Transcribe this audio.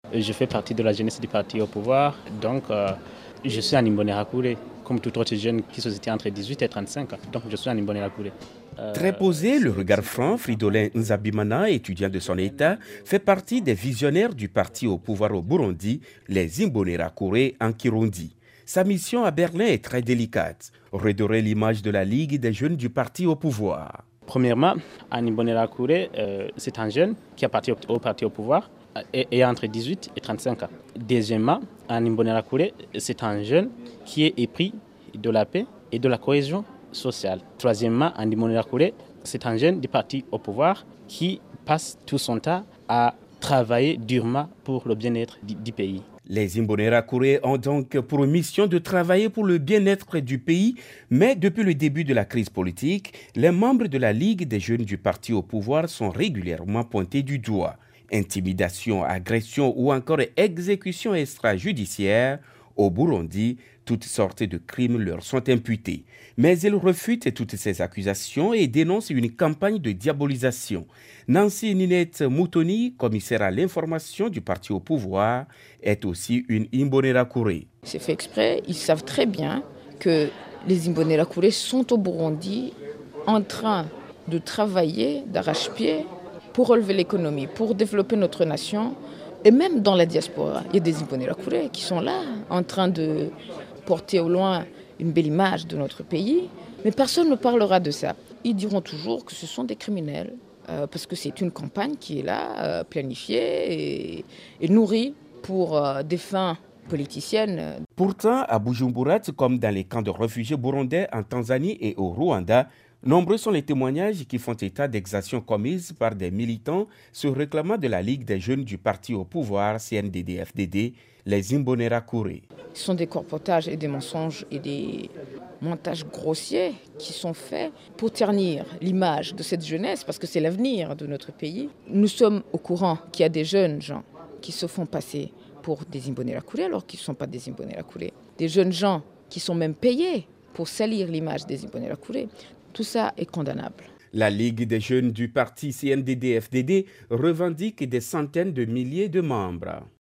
Je fais partie de la jeunesse du parti au pouvoir, donc je suis un Imbonerakure, comme tout autre jeune qui se situe entre 18 et 35 ans. Donc je suis un Imbonerakure. Très posé, le regard franc, Fridolin Nzabimana, étudiant de son état, fait partie des visionnaires du parti au pouvoir au Burundi, les Imbonerakure en Kirundi. Sa mission à Berlin est très délicate, redorer l'image de la Ligue des jeunes du parti au pouvoir. Premièrement, un Imbonerakure, c'est un jeune qui appartient au parti au pouvoir et entre 18 et 35 ans. Deuxièmement, un Imbonerakure, c'est un jeune qui est épris de la paix et de la cohésion sociale. Troisièmement, un Imbonerakure, c'est un jeune du parti au pouvoir qui passe tout son temps à travailler durement pour le bien-être du pays. Les Imbonerakure ont donc pour mission de travailler pour le bien-être du pays, mais depuis le début de la crise politique, les membres de la Ligue des jeunes du parti au pouvoir sont régulièrement pointés du doigt. Intimidation, agression ou encore exécution extrajudiciaire, au Burundi, toutes sortes de crimes leur sont imputés. Mais ils refutent toutes ces accusations et dénoncent une campagne de diabolisation. Nancy Ninette Moutoni, commissaire à l'information du parti au pouvoir, est aussi une Imbonerakure. C'est fait exprès, ils savent très bien que les Imbonerakure sont au Burundi en train de travailler d'arrache-pied pour relever l'économie, pour développer notre nation. Et même dans la diaspora, il y a des Imbonerakure qui sont là, en train de porter au loin une belle image de notre pays. Mais personne ne parlera de ça. Ils diront toujours que ce sont des criminels, parce que c'est une campagne qui est là, planifiée et nourrie pour des fins politiciennes. Pourtant, à Bujumbura, comme dans les camps de réfugiés burundais en Tanzanie et au Rwanda, nombreux sont les témoignages qui font état d'exactions commises par des militants se réclamant de la Ligue des jeunes du parti au pouvoir CNDD-FDD, les Imbonerakure. Ce sont des colportages et des mensonges et des montages grossiers qui sont faits pour ternir l'image de cette jeunesse, parce que c'est l'avenir de notre pays. Nous sommes au courant qu'il y a des jeunes gens qui se font passer pour des Imbonerakure alors qu'ils ne sont pas des Imbonerakure. Des jeunes gens qui sont même payés pour salir l'image des Imbonerakure. Tout ça est condamnable. La Ligue des jeunes du parti CNDD-FDD revendique des centaines de milliers de membres.